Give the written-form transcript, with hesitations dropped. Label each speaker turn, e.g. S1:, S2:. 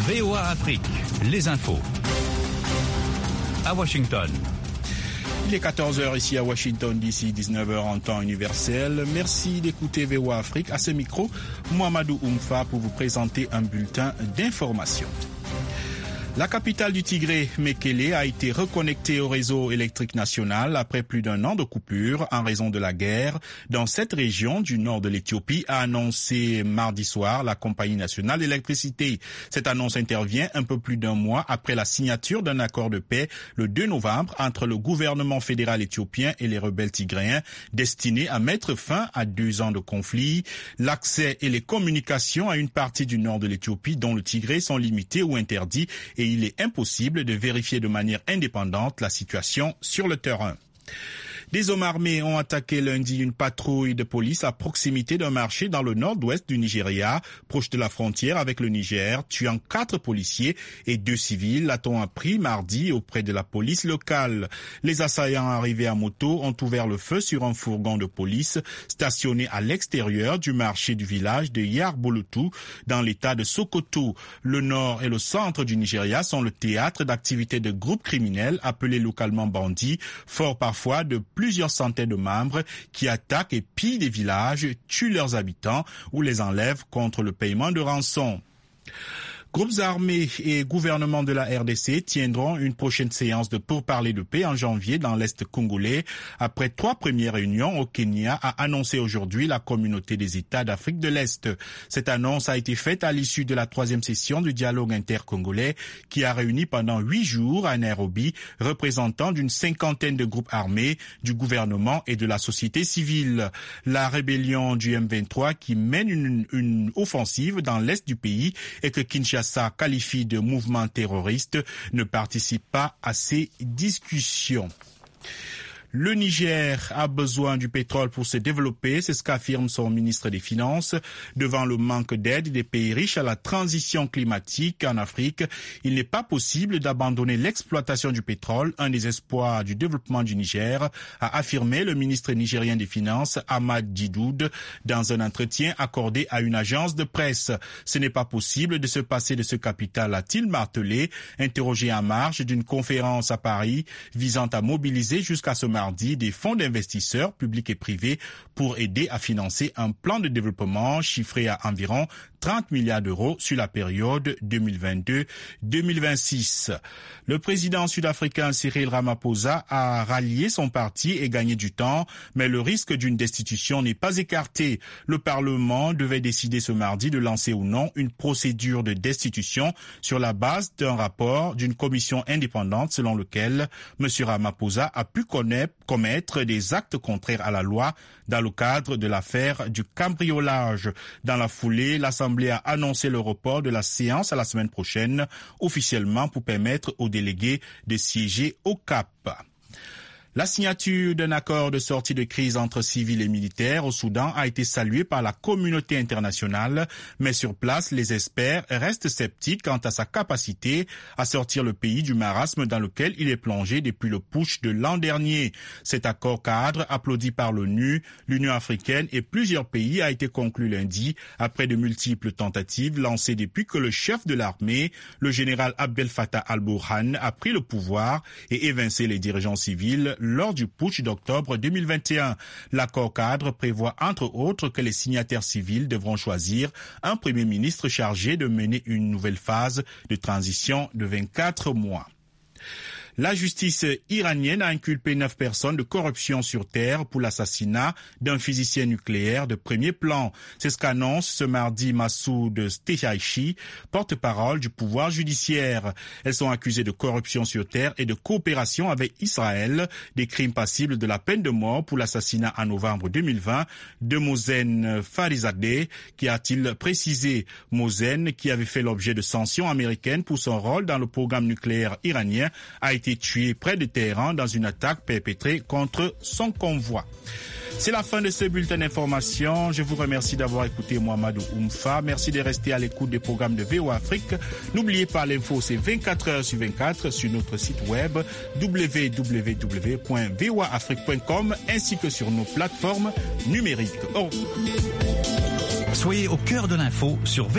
S1: VOA Afrique, les infos. À Washington.
S2: Il est 14h ici à Washington, d'ici 19h en temps universel. Merci d'écouter VOA Afrique. À ce micro, Mohamedou Oumfa pour vous présenter un bulletin d'information. La capitale du Tigré, Mekele, a été reconnectée au réseau électrique national après plus d'un an de coupure en raison de la guerre dans cette région du nord de l'Éthiopie, a annoncé mardi soir la Compagnie nationale d'électricité. Cette annonce intervient un peu plus d'un mois après la signature d'un accord de paix le 2 novembre entre le gouvernement fédéral éthiopien et les rebelles tigréens, destiné à mettre fin à 2 ans de conflit. L'accès et les communications à une partie du nord de l'Éthiopie, dont le Tigré, sont limités ou interdits et il est impossible de vérifier de manière indépendante la situation sur le terrain. Des hommes armés ont attaqué lundi une patrouille de police à proximité d'un marché dans le nord-ouest du Nigeria, proche de la frontière avec le Niger, tuant 4 policiers et 2 civils, a-t-on appris mardi auprès de la police locale. Les assaillants arrivés à moto ont ouvert le feu sur un fourgon de police stationné à l'extérieur du marché du village de Yarbolutu dans l'état de Sokoto. Le nord et le centre du Nigeria sont le théâtre d'activités de groupes criminels appelés localement bandits, forts parfois de plusieurs centaines de membres qui attaquent et pillent des villages, tuent leurs habitants ou les enlèvent contre le paiement de rançon. Groupes armés et gouvernement de la RDC tiendront une prochaine séance de pourparlers de paix en janvier dans l'Est congolais. Après 3 premières réunions au Kenya, a annoncé aujourd'hui la communauté des États d'Afrique de l'Est. Cette annonce a été faite à l'issue de la 3e session du dialogue intercongolais qui a réuni pendant 8 jours à Nairobi représentants d'une 50aine de groupes armés, du gouvernement et de la société civile. La rébellion du M23 qui mène une offensive dans l'Est du pays et que Kinshasa qualifie de mouvement terroriste ne participe pas à ces discussions. Le Niger a besoin du pétrole pour se développer, c'est ce qu'affirme son ministre des Finances. Devant le manque d'aide des pays riches à la transition climatique en Afrique, il n'est pas possible d'abandonner l'exploitation du pétrole, un des espoirs du développement du Niger, a affirmé le ministre nigérien des Finances, Ahmad Didoud, dans un entretien accordé à une agence de presse. Ce n'est pas possible de se passer de ce capital, a-t-il martelé, interrogé en marge d'une conférence à Paris visant à mobiliser jusqu'à ce mardi des fonds d'investisseurs publics et privés pour aider à financer un plan de développement chiffré à environ 30 milliards d'euros sur la période 2022-2026. Le président sud-africain Cyril Ramaphosa a rallié son parti et gagné du temps, mais le risque d'une destitution n'est pas écarté. Le Parlement devait décider ce mardi de lancer ou non une procédure de destitution sur la base d'un rapport d'une commission indépendante selon lequel M. Ramaphosa a pu commettre des actes contraires à la loi dans le cadre de l'affaire du cambriolage. Dans la foulée, l'Assemblée a annoncé le report de la séance à la semaine prochaine, officiellement pour permettre aux délégués de siéger au Cap. La signature d'un accord de sortie de crise entre civils et militaires au Soudan a été saluée par la communauté internationale, mais sur place, les experts restent sceptiques quant à sa capacité à sortir le pays du marasme dans lequel il est plongé depuis le putsch de l'an dernier. Cet accord cadre, applaudi par l'ONU, l'Union africaine et plusieurs pays, a été conclu lundi après de multiples tentatives lancées depuis que le chef de l'armée, le général Abdel Fattah al-Burhan, a pris le pouvoir et évincé les dirigeants civils lors du putsch d'octobre 2021. L'accord cadre prévoit entre autres que les signataires civils devront choisir un premier ministre chargé de mener une nouvelle phase de transition de 24 mois. La justice iranienne a inculpé 9 personnes de corruption sur terre pour l'assassinat d'un physicien nucléaire de premier plan. C'est ce qu'annonce ce mardi Massoud Stehaichi, porte-parole du pouvoir judiciaire. Elles sont accusées de corruption sur terre et de coopération avec Israël, des crimes passibles de la peine de mort pour l'assassinat en novembre 2020 de Mohsen Farizadeh, qui a-t-il précisé. Mohsen, qui avait fait l'objet de sanctions américaines pour son rôle dans le programme nucléaire iranien, a été tué près de Téhéran dans une attaque perpétrée contre son convoi. C'est la fin de ce bulletin d'information. Je vous remercie d'avoir écouté Mohamedou Oumfa. Merci de rester à l'écoute des programmes de VOA Afrique. N'oubliez pas, l'info, c'est 24 heures sur 24 sur notre site web www.voaafrique.com ainsi que sur nos plateformes numériques.
S1: Soyez au cœur de l'info sur